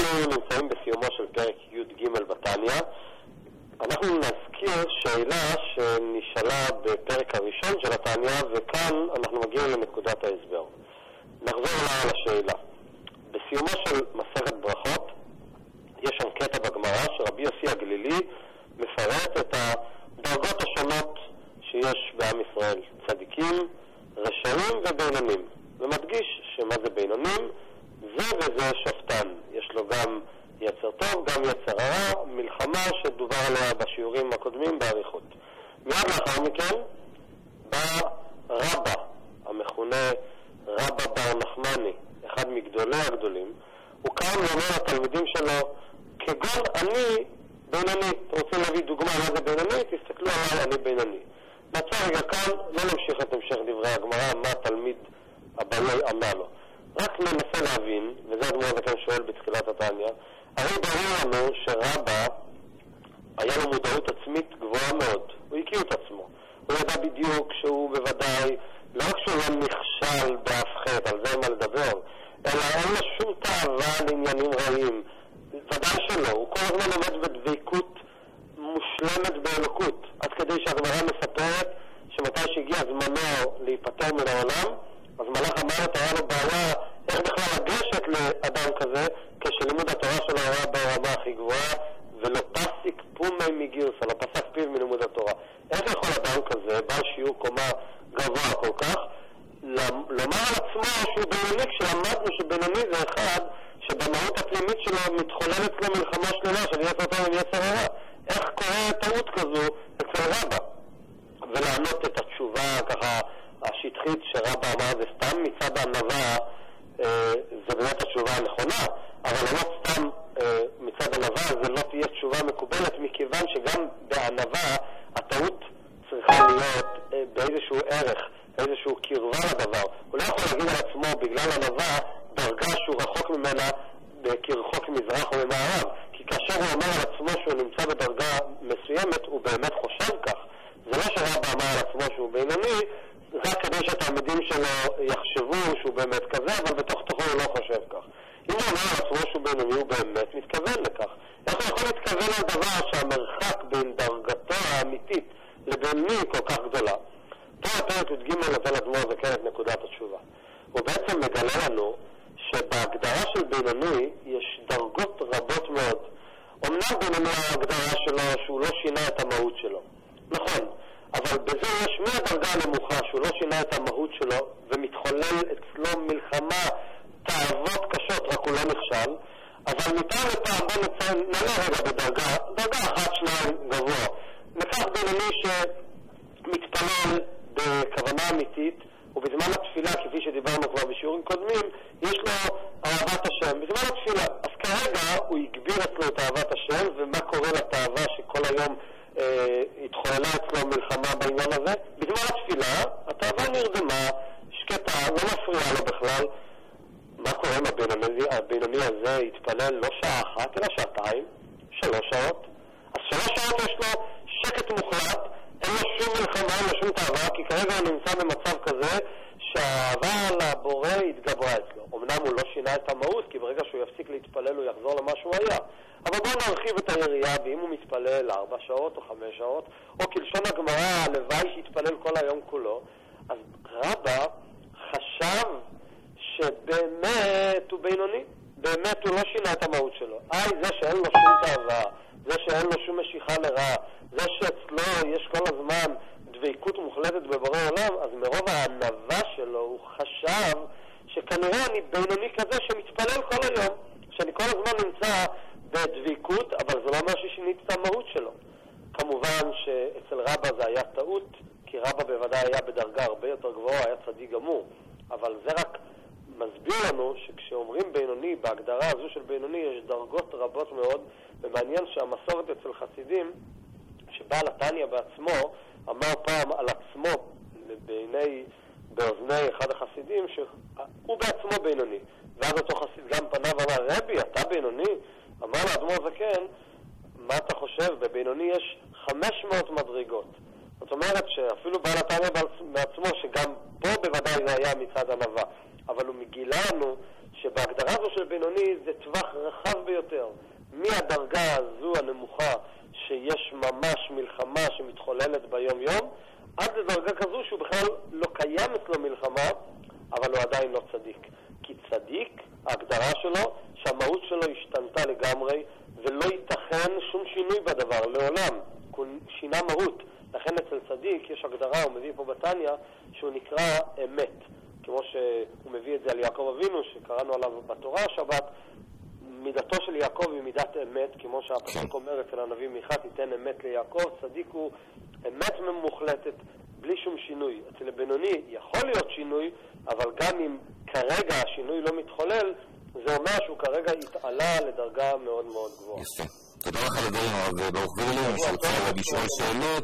אנחנו נמצאים בסיומו של פרק י"ג בתניא. אנחנו נזכיר שאלה שנשאלה בפרק הראשון של התניא, וכאן אנחנו מגיעים לנקודת ההסבר. נחזור על השאלה. בסיומו של מסכת ברכות יש שם קטע בגמרא שרבי יוסי הגלילי מפרט את הדרגות השונות שיש בעם ישראל, צדיקים, רשעים ובינונים, ומדגיש שמה זה בינונים? זה וזה שפטן. יש לו גם יצר טוב, גם יצר רע, מלחמה שדובר עליה בשיעורים הקודמים בעריכות. מיד לאחר מכן בא רבא, המכונה רבא בר נחמני, אחד מגדולי הגדולים. הוא קם ואומר לתלמידים שלו, כגון אני בינוני. אתם רוצים להביא דוגמה מה זה בינוני? תסתכלו עליי, אני בינוני. נעצור רגע כאן, לא נמשיך את המשך דברי הגמרא, מה התלמיד הבנוי ענה לו. רק ננסה להבין, וזה הדמור הזה כאן שואל בתחילת התניא, הרי ברור לנו שרבא היה לו מודעות עצמית גבוהה מאוד. הוא הכיר את עצמו. הוא ידע בדיוק שהוא בוודאי, לא רק שהוא לא נכשל באף חטא, על זה אין מה לדבר, אלא אין לו שום תאווה לעניינים רעים. ודאי שלא. הוא כל הזמן עומד בדבקות מושלמת באלוקות. עד כדי שהגמרא מספרת שמתי שהגיע זמנו להיפטר מן העולם, אז מלאך המוות היה לו בעיה איך בכלל לגשת לאדם כזה, כשלימוד התורה שלו היה ברמה הכי גבוהה, ולא פסיק פומי מגירסה, לא פסק פיו מלימוד התורה. איך יכול אדם כזה, בעל שיעור קומה גבוה כל כך, לומר על עצמו שהוא בינוני, כשלמדנו שבינוני זה אחד שבמהות הפנימית שלו מתחוללת לו מלחמה שלמה של יצר טוב ויצר רע. איך קורה טעות כזו אצל רבא? ולענות את התשובה ככה השטחית שרבא אמר זה סתם מצד הענווה, זה באמת התשובה הנכונה, אבל לא סתם מצד הענווה, זה לא תהיה תשובה מקובלת, מכיוון שגם בענווה הטעות צריכה להיות באיזשהו ערך, איזשהו קרבה לדבר. הוא לא יכול להגיד על עצמו בגלל ענווה דרגה שהוא רחוק ממנה כרחוק מזרח או ממערב, כי כאשר הוא אומר על עצמו שהוא נמצא בדרגה מסוימת הוא באמת חושב כך. זה לא שרבא אמר על עצמו שהוא בינוני רק כדי שהתלמידים שלו יחשבו שהוא באמת כזה, אבל בתוך תוכו הוא לא חושב כך. אם הוא אומר על עצמו שהוא בינוני הוא באמת מתכוון לכך. איך הוא יכול להתכוון על דבר שהמרחק בין דרגתו האמיתית לבינוני כל כך גדולה? פה הפרק י"ג נותן אדמו"ר הזקן את נקודת התשובה. הוא בעצם מגלה לנו שבהגדרה של בינוני יש דרגות רבות מאוד. אמנם בינוני ההגדרה שלו שהוא לא שינה את המהות שלו. נכון, אבל בזה יש מהדרגה הנמוכה שהוא לא שינה את המהות שלו ומתחולל אצלו מלחמה, תאוות קשות, רק הוא לא נכשל. אבל מפעם לפעם בוא נעלה רגע דרגה אחת, שניים גבוה. ניקח בינוני שמתפלל בכוונה אמיתית, ובזמן התפילה, כפי שדיברנו כבר בשיעורים קודמים, יש לו אהבת השם. בזמן התפילה, אז כרגע הוא יגביר אצלו את אהבת השם, ומה קורה לתאווה שכל היום התחוללה אצלו מלחמה בעניין הזה? בזמן התפילה, התאווה נרדמה, שקטה, לא מפריעה לו בכלל. מה קורה אם הבינוני הזה יתפלל לא שעה אחת, אלא שעתיים, 3 שעות? אז 3 שעות יש לו שקט מוחלט, אין לו שום מלחמה, אין לו שום תאווה, כי כרגע הוא נמצא במצב כזה שהאהבה לבורא התגברה אצלו. אמנם הוא לא שינה את המהות, כי ברגע שהוא יפסיק להתפלל הוא יחזור למה שהוא היה. אבל בואו נרחיב את היריעה, ואם הוא מתפלל 4 שעות או 5 שעות, או כלשון הגמרא, הלוואי שיתפלל כל היום כולו, אז רבא חשב שבאמת הוא בינוני. באמת הוא לא שינה את המהות שלו. זה שאין לו שום תאווה, זה שאין לו שום משיכה לרע, זה שאצלו יש כל הזמן דבקות מוחלטת בבורא עולם, אז מרוב הענווה שלו הוא חשב שכנראה אני בינוני כזה שמתפלל כל היום, שאני כל הזמן נמצא בדבקות, אבל זה לא אומר ששינית את המהות שלו. כמובן שאצל רבא זה היה טעות, כי רבא בוודאי היה בדרגה הרבה יותר גבוהה, היה צדיק גמור, אבל זה רק מסביר לנו שכשאומרים בינוני, בהגדרה הזו של בינוני יש דרגות רבות מאוד, ומעניין שהמסורת אצל חסידים, שבעל התניא בעצמו אמר פעם על עצמו באוזני אחד החסידים שהוא בעצמו בינוני, ואז אותו חסיד גם פנה ואמר, רבי, אתה בינוני? אמר לאדמו"ר זקן, מה אתה חושב? בבינוני יש 500 מדרגות. זאת אומרת שאפילו בעל התניא בעצמו, שגם פה בוודאי זה היה מצד ענווה, אבל הוא מגילה לנו שבהגדרה הזו של בינוני זה טווח רחב ביותר, מהדרגה הזו הנמוכה שיש ממש מלחמה שמתחוללת ביום יום, עד לדרגה כזו שהוא בכלל לא קיים אצלו מלחמה, אבל הוא עדיין לא צדיק. כי צדיק, ההגדרה שלו, שהמהות שלו השתנתה לגמרי, ולא ייתכן שום שינוי בדבר, לעולם. הוא שינה מהות. לכן אצל צדיק יש הגדרה, הוא מביא פה בתניא, שהוא נקרא אמת. כמו שהוא מביא את זה על יעקב אבינו, שקראנו עליו בתורה השבת, מידתו של יעקב היא מידת אמת, כמו שהפסוק אומר אצל הנביא מיכה, תיתן אמת ליעקב, צדיק הוא אמת מוחלטת, בלי שום שינוי. אצל הבינוני יכול להיות שינוי, אבל גם אם כרגע השינוי לא מתחולל, זה אומר שהוא כרגע התעלה לדרגה מאוד מאוד גבוהה. יפה. תודה לך לדברים, הרב ברוך וירלר, שרוצה לשאול שאלות,